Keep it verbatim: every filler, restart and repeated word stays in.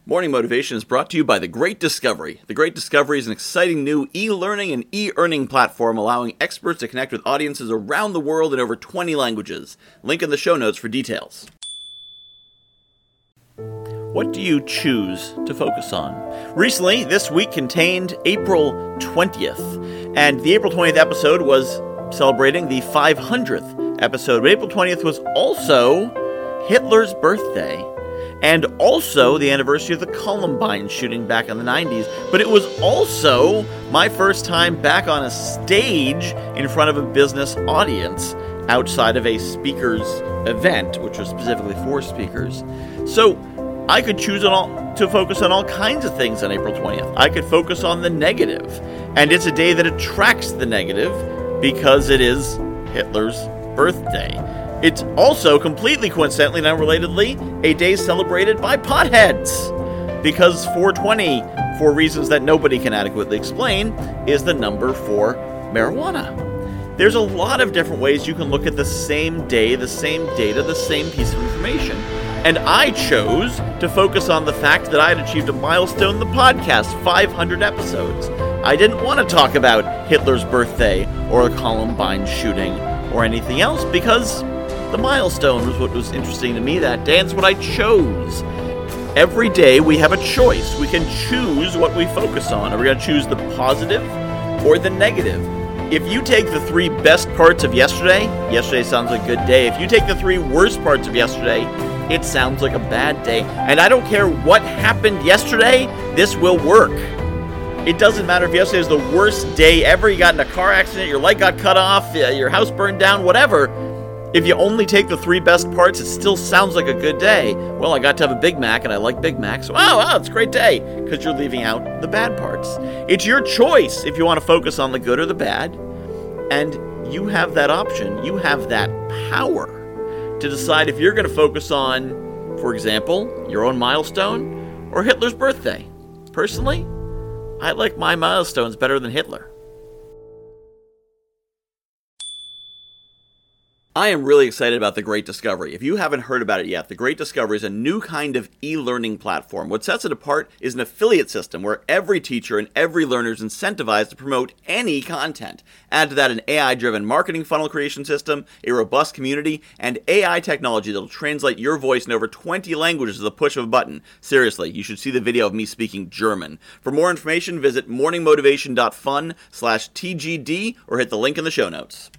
Morning Motivation is brought to you by The Great Discovery. The Great Discovery is an exciting new e-learning and e-earning platform allowing experts to connect with audiences around the world in over twenty languages. Link in the show notes for details. What do you choose to focus on? Recently, this week contained April twentieth, and the April twentieth episode was celebrating the five hundredth episode. But April twentieth was also Hitler's birthday, and also the anniversary of the Columbine shooting back in the nineties. But it was also my first time back on a stage in front of a business audience outside of a speaker's event, which was specifically for speakers. So I could choose on all, to focus on all kinds of things on April twentieth. I could focus on the negative, and it's a day that attracts the negative because it is Hitler's birthday. It's also, completely coincidentally and unrelatedly, a day celebrated by potheads, because four twenty, for reasons that nobody can adequately explain, is the number for marijuana. There's a lot of different ways you can look at the same day, the same data, the same piece of information. And I chose to focus on the fact that I had achieved a milestone in the podcast, five hundred episodes. I didn't want to talk about Hitler's birthday or the Columbine shooting or anything else because the milestone was what was interesting to me that day, and it's what I chose. Every day we have a choice. We can choose what we focus on. Are we going to choose the positive or the negative? If you take the three best parts of yesterday, yesterday sounds like a good day. If you take the three worst parts of yesterday, it sounds like a bad day. And I don't care what happened yesterday, this will work. It doesn't matter if yesterday was the worst day ever, you got in a car accident, your light got cut off, your house burned down, whatever. If you only take the three best parts, it still sounds like a good day. Well, I got to have a Big Mac, and I like Big Macs. So, oh, wow, it's a great day, because you're leaving out the bad parts. It's your choice if you want to focus on the good or the bad, and you have that option. You have that power to decide if you're going to focus on, for example, your own milestone or Hitler's birthday. Personally, I like my milestones better than Hitler. I am really excited about The Great Discovery. If you haven't heard about it yet, The Great Discovery is a new kind of e-learning platform. What sets it apart is an affiliate system where every teacher and every learner is incentivized to promote any content. Add to that an A I-driven marketing funnel creation system, a robust community, and A I technology that will translate your voice in over twenty languages with the push of a button. Seriously, you should see the video of me speaking German. For more information, visit morningmotivation.fun slash TGD or hit the link in the show notes.